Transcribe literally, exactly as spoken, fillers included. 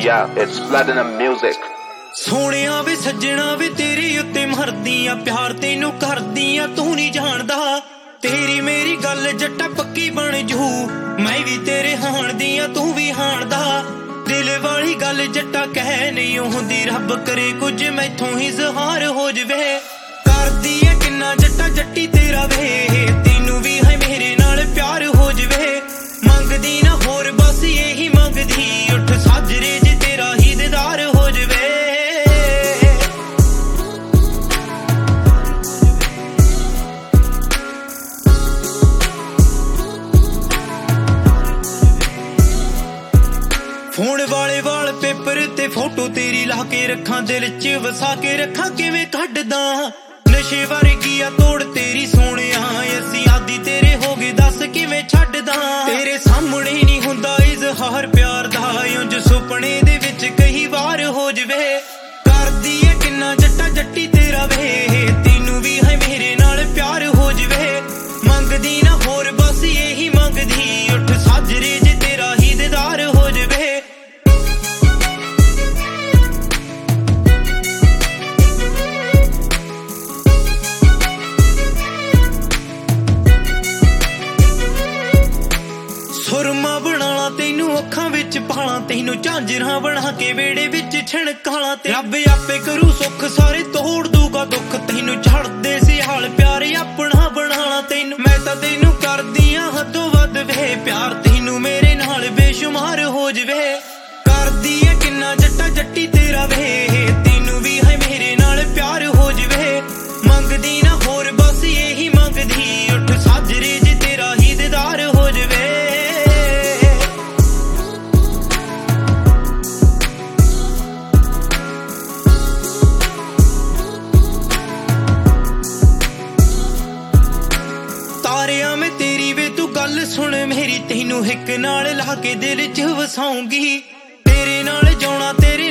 Yeah, it's platinum music. ਸੋਹਣਿਆ ਵੇ ਸੱਜਣਾ ਵੇ ਤੇਰੇ ਉੱਤੇ ਮਰਦੀਆਂ ਪਿਆਰ ਤੈਨੂੰ ਕਰਦੀਆਂ ਤੂੰ ਨਹੀਂ ਜਾਣਦਾ ਤੇਰੀ ਮੇਰੀ ਗੱਲ ਜੱਟਾ ਪੱਕੀ ਬਣ ਜੂ ਮੈਂ ਵੀ ਤੇਰੇ ਹਾਣ ਦੀਆਂ ਤੂੰ ਵੀ ਹਾਣਦਾ ਦਿਲ ਵਾਲੀ ਗੱਲ ਜੱਟਾ ਕਹਿ ਨਹੀਂ ਹੁੰਦੀ ਰੱਬ ਕਰੇ ਕੁਝ ਮੈਥੋਂ ਹੀ ਜ਼ਹਾਰ ਹੋ ਜਵੇ ਕਰਦੀ ਐ ਕਿੰਨਾ ਜੱਟਾ ਜੱਟੀ ਤੇਰਾ ਵੇ ਤੈਨੂੰ ਵੀ ਹੈ ਮੇਰੇ ਨਾਲ ਪਿਆਰ ਹੋ ਜਵੇ ਮੰਗਦੀ ਨਾ ਹੋਰ ਬਸ ਇਹੀ ਮੰਗਦੀ ਉੱਠ ਸਾਜਰੇ ਜੇ ਤੇਰਾ ਹੀ ਦੀਦਾਰ ਹੋ ਜਵੇ ਫੋਨ ਵਾਲੇ ਵਾਲ ਪੇਪਰ ਤੇ ਫੋਟੋ ਤੇਰੀ ਲਾ ਕੇ ਰੱਖਾਂ ਦਿਲ 'ਚ ਵਸਾ ਕੇ ਰੱਖਾਂ ਕਿਵੇਂ ਕੱਢਦਾ ਨਸ਼ੇ ਵਰਗੀ ਆ ਤੋੜ ਤੇਰੀ ਸੋਹਣਿਆ ਅਸੀਂ ਆਦੀ ਤੇਰੇ ਹੋ ਗਏ ਦੱਸ ਕਿਵੇਂ ਛੱਡਦਾ ਤੇਰੇ ਸਾਹਮਣੇ ਨਹੀਂ ਹੁੰਦਾ ਇਜ਼ਹਾਰ ਪਿਆਰ ਦਾ ਉਂਝ ਸੁਪਨੇ ਦੇ ਵਿੱਚ ਕਈ ਵਾਰ ਹੋ ਜਵੇ ਕਰਦੀ ਐ ਕਿੰਨਾ ਜੱਟਾ ਜੱਟੀ ਤੇਰਾ ਵੇ ਤੈਨੂੰ ਵੀ ਹੈ ਮੇਰੇ ਨਾਲ ਪਿਆਰ ਹੋ ਜਵੇ ਮੰਗਦੀ ਨਾ ਹੋਰ ਬਸ ਇਹੀ ਮੰਗਦੀ ਉੱਠ ਸਾਜਰੇ ਜੇ ਤੇਰਾ ਹੀ ਦੀਦਾਰ ਹੋ ਜਵੇ ਸੁਰਮਾ ਬਣਾਲਾ ਤੈਨੂੰ ਅੱਖਾਂ ਵਿੱਚ ਪਾਲਾਂ ਤੈਨੂੰ ਝਾਂਜਰਾਂ ਬਣਾ ਕੇ ਵੇੜੇ ਵਿੱਚ ਛਣਕਾਲਾਂ ਤੇ ਰੱਬ ਆਪੇ ਕਰੂ ਸੁੱਖ ਸਾਰੇ ਤੋੜ ਦੂਗਾ ਦੁੱਖ ਤੈਨੂੰ ਛੱਡਦੇ ਸੀ ਹਾਲ ਪਿਆਰ ਆਪਣਾ ਬਣਾਲਾ ਤੈਨੂੰ ਮੈਂ ਤਾਂ ਤੈਨੂੰ ਕਰਦੀ ਆ ਹੱਦੋਂ ਵੱਧ ਵੇ ਪਿਆਰ ਤੈਨੂੰ ਮੇਰੇ ਨਾਲ ਬੇਸ਼ੁਮਾਰ ਹੋ ਜਵੇ ਕਰਦੀ ਐ ਕਿੰਨਾ ਜੱਟਾ ਜੱਟੀ ਤੇਰਾ ਵੇ ਤੈਨੂੰ ਵੀ ਹੈ ਮੇਰੇ ਨਾਲ ਪਿਆਰ ਹੋ ਜਵੇ ਮੰਗਦੀ ਨਾ ਹੋਰ ਬਸ ਇਹੀ ਮੰਗਦੀ ਉੱਠ ਸਾਜਰੇ ਜੇ ਤੇਰਾ ਹੀ ਦੀਦਾਰ ਹੋ ਜਵੇ ਤਾਰਿਆਂ ਮੈਂ ਤੇਰੀ ਵੇ ਤੂੰ ਗੱਲ ਸੁਣ ਮੇਰੀ ਤੈਨੂੰ ਹਿੱਕ ਨਾਲ ਲਾ ਕੇ ਦਿਲ 'ਚ ਵਸਾਉਂਗੀ ਤੇਰੇ ਨਾਲ ਜਾਣਾ ਤੇਰੇ